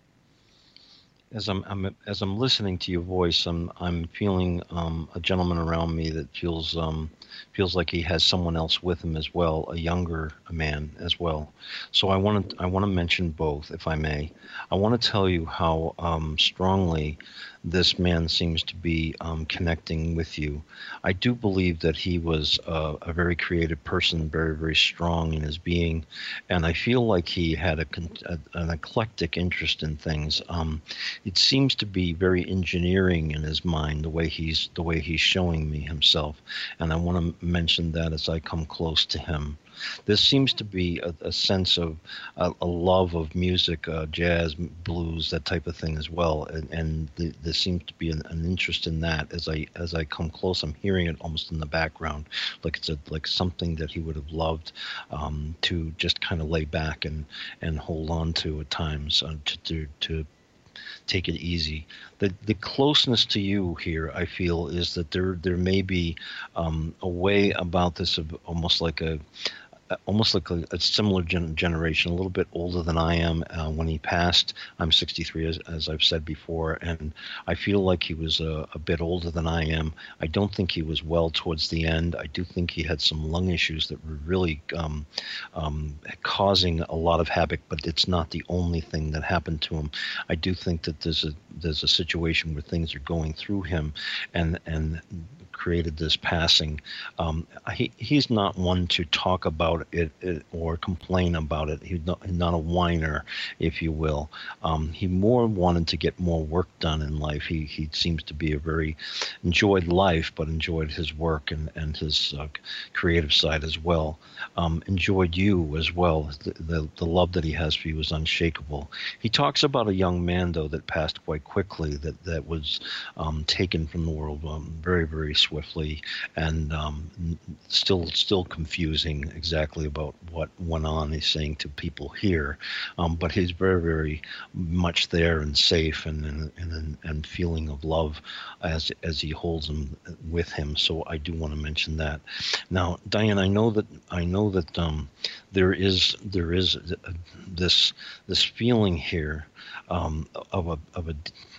as I'm, I'm as I'm listening to your voice, I'm I'm feeling um, a gentleman around me that feels um, feels like he has someone else with him as well, a younger man as well. So I want to I want to mention both, if I may. I want to tell you how um, strongly this man seems to be um, connecting with you. I do believe that he was uh, a very creative person, very, very strong in his being, and I feel like he had a, a, an eclectic interest in things. Um, it seems to be very engineering in his mind, the way he's the way he's showing me himself, and I want to mention that as I come close to him. There seems to be a, a sense of a, a love of music, uh, jazz, blues, that type of thing as well, and, and the, there seems to be an, an interest in that. As I as I come close, I'm hearing it almost in the background, like it's a, like something that he would have loved um, to just kind of lay back and, and hold on to at times, uh, to, to to take it easy. The the closeness to you here, I feel, is that there there may be um, a way about this of almost like a almost like a, a similar gen- generation, a little bit older than I am. Uh, when he passed, I'm sixty-three, as, as I've said before, and I feel like he was a, a bit older than I am. I don't think he was well towards the end. I do think he had some lung issues that were really um, um, causing a lot of havoc, but it's not the only thing that happened to him. I do think that there's a there's a situation where things are going through him, and and created this passing. Um, he he's not one to talk about it, it or complain about it. He's not, not a whiner, if you will. Um, he more wanted to get more work done in life. He he seems to be a very enjoyed life, but enjoyed his work and and his uh, creative side as well. Um, enjoyed you as well. The, the the love that he has for you is unshakable. He talks about a young man though that passed quite quickly. That that was um, taken from the world um, very very swiftly, and um, still still confusing exactly about what went on. He's saying to people here, um, but he's very very much there and safe and and and, and feeling of love as as he holds them with him. So I do want to mention that. Now, Diane, I know that I know that um, there is there is this this feeling here um, of a of a.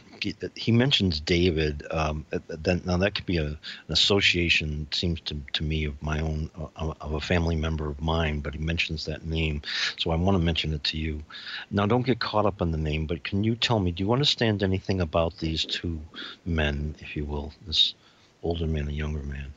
He mentions David. Um, then now that could be a, an association. Seems to to me of my own uh, of a family member of mine. But he mentions that name, so I want to mention it to you. Now, don't get caught up in the name. But can you tell me? Do you understand anything about these two men, if you will, this older man and younger man?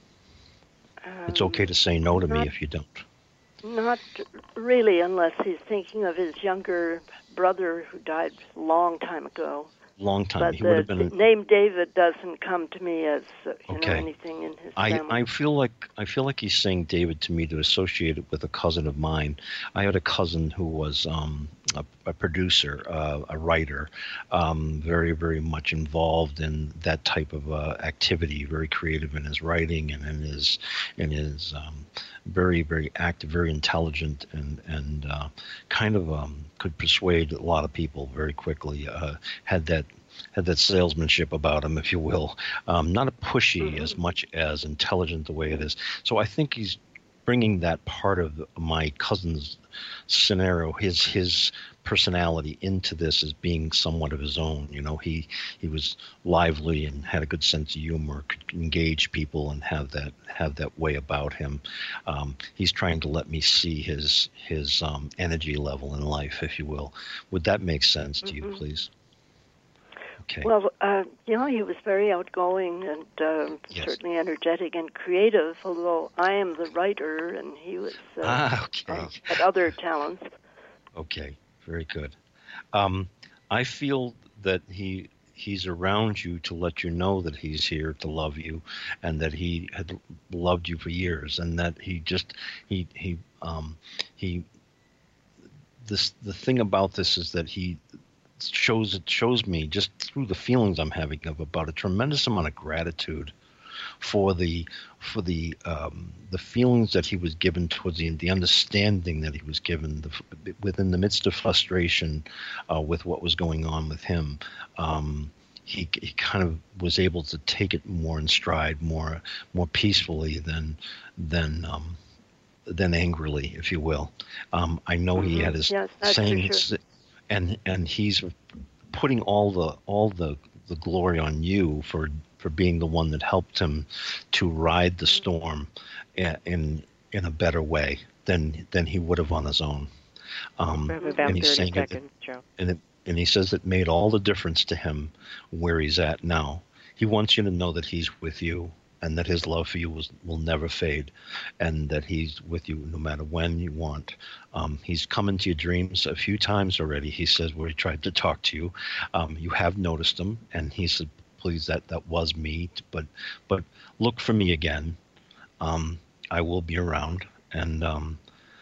Um, it's okay to say no to not, me if you don't. Not really, unless he's thinking of his younger brother who died a long time ago. Long time. But he the would have been. The name David doesn't come to me as uh, you okay. know, anything in his I, family. I feel like I feel like he's saying David to me to associate it with a cousin of mine. I had a cousin who was um, a, a producer, uh, a writer, um, very very much involved in that type of uh, activity. Very creative in his writing and in his in his um, very very active, very intelligent, and and uh, kind of um, could persuade a lot of people very quickly. Uh, had that. Had that salesmanship about him, if you will. Um, not a pushy mm-hmm. as much as intelligent the way it is. So I think he's bringing that part of my cousin's scenario, his his personality, into this as being somewhat of his own. You know, he he was lively and had a good sense of humor, could engage people and have that have that way about him. Um, he's trying to let me see his his um, energy level in life, if you will. Would that make sense to mm-hmm. you, please? Okay. Well, uh, you know, he was very outgoing and uh, yes. certainly energetic and creative, although I am the writer and he was uh, ah, okay. uh, had other talents. Okay, very good. Um, I feel that he he's around you to let you know that he's here to love you and that he had loved you for years and that he just, he, he, um, he, this, the thing about this is that he, shows it shows me just through the feelings I'm having of about a tremendous amount of gratitude for the for the um, the feelings that he was given towards the the understanding that he was given the, within the midst of frustration uh, with what was going on with him. Um, he he kind of was able to take it more in stride, more more peacefully than than um, than angrily, if you will. Um, I know mm-hmm. he had his yes, sayings. Sure. And and he's putting all the all the, the glory on you for, for being the one that helped him to ride the storm in in a better way than than he would have on his own. Um, and he's saying seconds, it, Joe. and it, and he says it made all the difference to him where he's at now. He wants you to know that he's with you and that his love for you will, will never fade, and that he's with you no matter when you want. Um, he's come into your dreams a few times already, he says, where he tried to talk to you. Um, you have noticed him, and he said, please, that, that was me, but but look for me again. Um, I will be around. And, um,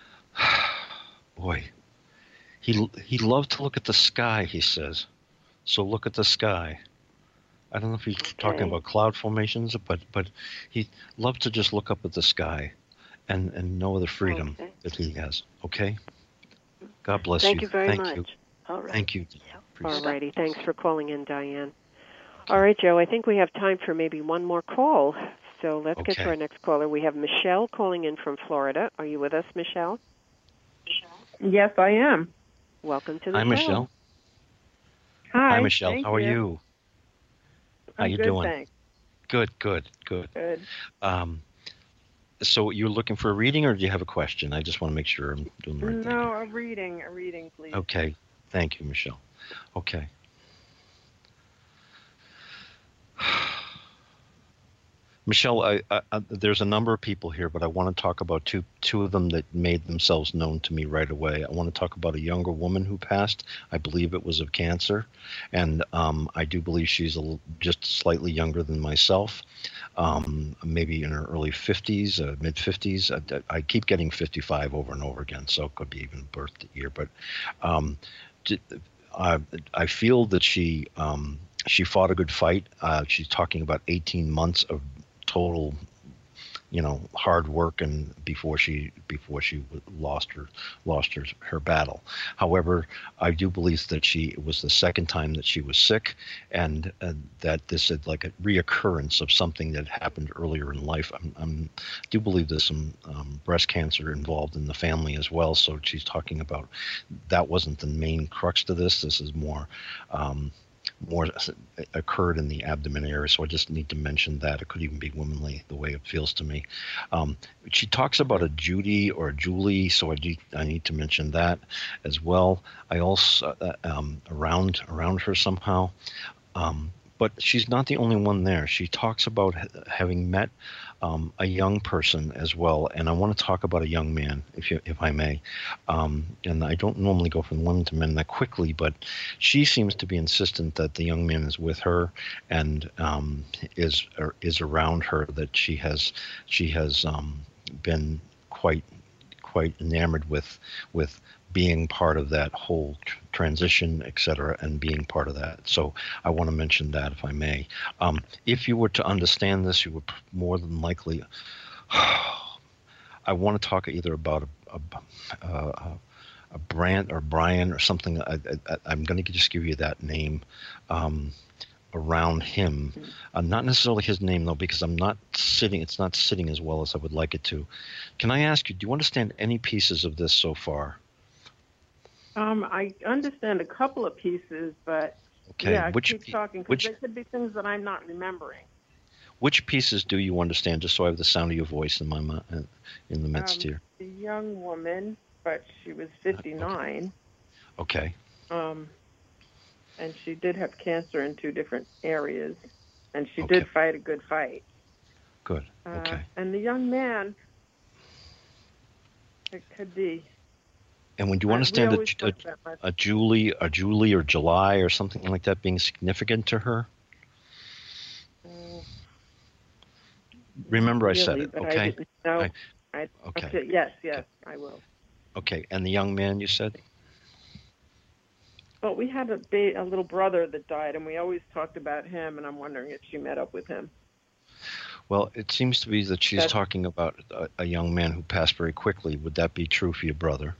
boy, he, he loved to look at the sky, he says. So look at the sky. I don't know if he's okay. talking about cloud formations, but but he loved to just look up at the sky and, and know the freedom okay. that he has. Okay? God bless Thank you. you very Thank much. You. All right. Thank you. All righty. Thanks for calling in, Diane. All right, Joe, I think we have time for maybe one more call. So let's okay. get to our next caller. We have Michelle calling in from Florida. Are you with us, Michelle? Yes, I am. Welcome to the Hi, show. Michelle. Hi. Hi, Michelle. Thank How are you? you? How I'm you good, doing? Thanks. Good, good, good. Good. Um, so you're looking for a reading, or do you have a question? I just want to make sure I'm doing the right no, thing. No, a reading, a reading, please. Okay. Thank you, Michelle. Okay. Michelle, I, I, I, there's a number of people here, but I want to talk about two two of them that made themselves known to me right away. I want to talk about a younger woman who passed. I believe it was of cancer, and um, I do believe she's a little, just slightly younger than myself, um, maybe in her early fifties, uh, mid fifties. I, I keep getting fifty-five over and over again, so it could be even birth year. But um, I, I feel that she um, she fought a good fight. Uh, she's talking about eighteen months of total, you know, hard work, and before she before she lost her lost her her battle. However, I do believe that she it was the second time that she was sick, and uh, that this is like a reoccurrence of something that happened earlier in life. I'm, I'm do believe there's some um, breast cancer involved in the family as well. So she's talking about that wasn't the main crux to this. This is more. Um, more occurred in the abdomen area, so I just need to mention that. It could even be womanly, the way it feels to me. Um, she talks about a Judy or a Julie, so I, do, I need to mention that as well. I also, uh, um, around around her somehow. Um, but she's not the only one there. She talks about ha- having met um, a young person as well, and I want to talk about a young man, if you, if I may. Um, and I don't normally go from women to men that quickly, but she seems to be insistent that the young man is with her and um, is or is around her. That she has she has um, been quite quite enamored with with. being part of that whole tr- transition, et cetera, and being part of that. So I want to mention that, if I may. Um, if you were to understand this, you would more than likely, I want to talk either about a, a, a, a Brant or Brian or something. I, I, I'm going to just give you that name um, around him. Uh, not necessarily his name, though, because I'm not sitting, it's not sitting as well as I would like it to. Can I ask you, do you understand any pieces of this so far? Um, I understand a couple of pieces, but okay. yeah, which, keep talking, which, because there could be things that I'm not remembering. Which pieces do you understand, just so I have the sound of your voice in my in the midst um, here? The young woman, but she was fifty-nine. Okay. Um, and she did have cancer in two different areas, and she okay. did fight a good fight. Good, okay. Uh, and the young man, it could be... And when you understand a, a, a Julie, a Julie or July or something like that being significant to her? Mm, Remember I really, said it, okay? I didn't know. I, I, okay. okay. Yes, yes, okay. I will. Okay, and the young man you said? Well, we had a, ba- a little brother that died, and we always talked about him, and I'm wondering if she met up with him. Well, it seems to be that she's That's, talking about a, a young man who passed very quickly. Would that be true for your brother?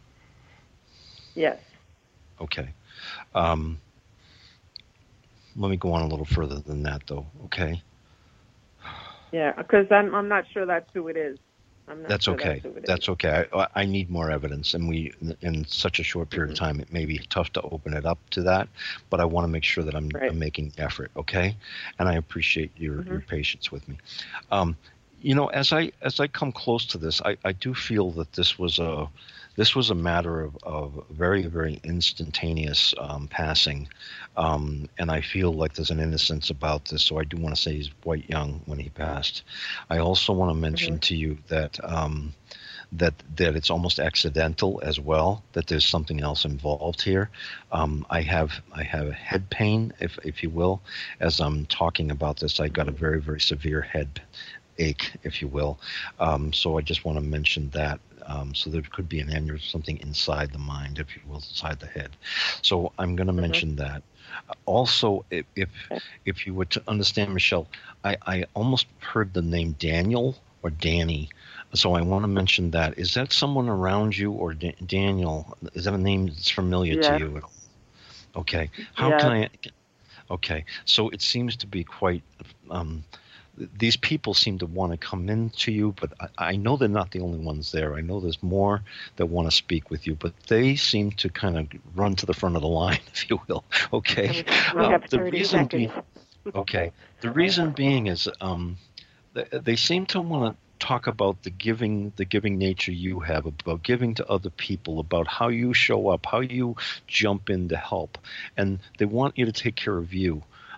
Yes. Okay. Um, let me go on a little further than that, though. Okay. Yeah, because I'm I'm not sure that's who it is. I'm not that's sure okay. That's, who it that's is. okay. I, I need more evidence, and we in such a short period mm-hmm. of time, it may be tough to open it up to that. But I want to make sure that I'm, right. I'm making effort. Okay, and I appreciate your, mm-hmm. your patience with me. Um, you know, as I as I come close to this, I, I do feel that this was a this was a matter of, of very very instantaneous um, passing, um, and I feel like there's an innocence about this. So I do want to say he's quite young when he passed. I also want to mention mm-hmm. to you that. Um, that that it's almost accidental as well, that there's something else involved here. Um, I have I have head pain, if if you will. As I'm talking about this, I got a very, very severe head ache, if you will. Um, so I just want to mention that. Um, so there could be an aneurysm, something inside the mind, if you will, inside the head. So I'm going to mm-hmm. mention that. Also, if, if if you were to understand, Michelle, I, I almost heard the name Daniel or Danny. So I want to mention that. Is that someone around you, or da- Daniel? Is that a name that's familiar yes. to you? Okay. How yes. can I? Okay. So it seems to be quite. Um, these people seem to want to come into you, but I, I know they're not the only ones there. I know there's more that want to speak with you, but they seem to kind of run to the front of the line, if you will. Okay. We um, have the thirty reason seconds. being. Okay. The reason being is um, they, they seem to want to talk about the giving the giving nature you have, about giving to other people, about how you show up, how you jump in to help, and they want you to take care of you.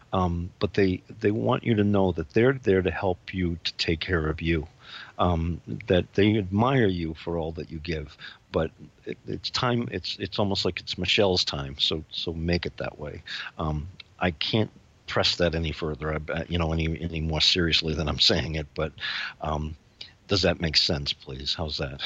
Um, but they, they want you to know that they're there to help you to take care of you, um, that they admire you for all that you give. But it, it's time. It's it's almost like it's Michelle's time. So so make it that way. Um, I can't press that any further. I, you know, any any more seriously than I'm saying it. But um, does that make sense, please? How's that?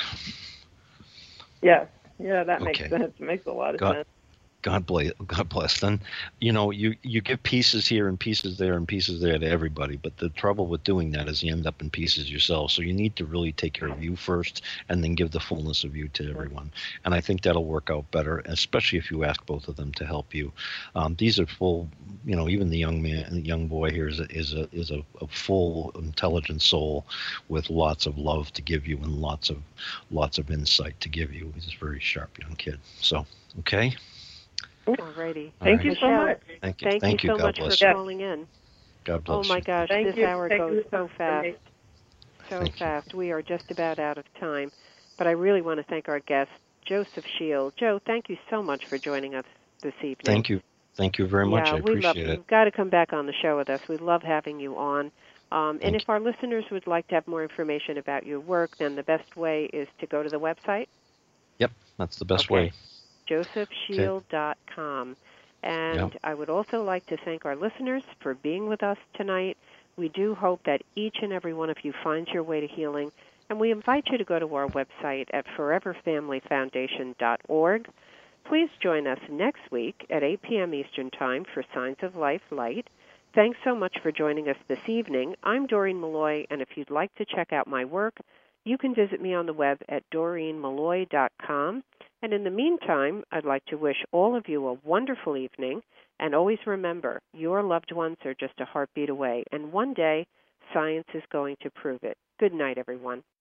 Yes. Yeah, that makes Okay. sense. It makes a lot of God, sense. God bless. God bless. Then, you know, you, you give pieces here and pieces there and pieces there to everybody. But the trouble with doing that is you end up in pieces yourself. So you need to really take care of you first, and then give the fullness of you to everyone. And I think that'll work out better, especially if you ask both of them to help you. Um, these are full. You know, even the young man, the young boy here is a, is a is a, a full, intelligent soul with lots of love to give you and lots of lots of insight to give you. He's a very sharp young kid. So, okay. Alrighty. Thank All you right. so much. Thank you. Thank, Thank you you. so God much bless for you. calling in. God Oh bless my you. gosh, Thank this you. hour Thank goes you. so fast. So Thank you. fast. We are just about out of time. But I really want to thank our guest, Joseph Shield. Joe, thank you so much for joining us this evening. Thank you. Thank you very much. Yeah, I we love appreciate you. it. You've got to come back on the show with us. We love having you on. Um, and Thank if our listeners would like to have more information about your work, then the best way is to go to the website. Yep, that's the best Okay. way. joseph shield dot com. And Yep. I would also like to thank our listeners for being with us tonight. We do hope that each and every one of you finds your way to healing, and we invite you to go to our website at forever family foundation dot org. Please join us next week at eight p.m. Eastern Time for Signs of Life Light. Thanks so much for joining us this evening. I'm Doreen Malloy, and if you'd like to check out my work, you can visit me on the web at doreen malloy dot com. And in the meantime, I'd like to wish all of you a wonderful evening, and always remember, your loved ones are just a heartbeat away, and one day, science is going to prove it. Good night, everyone.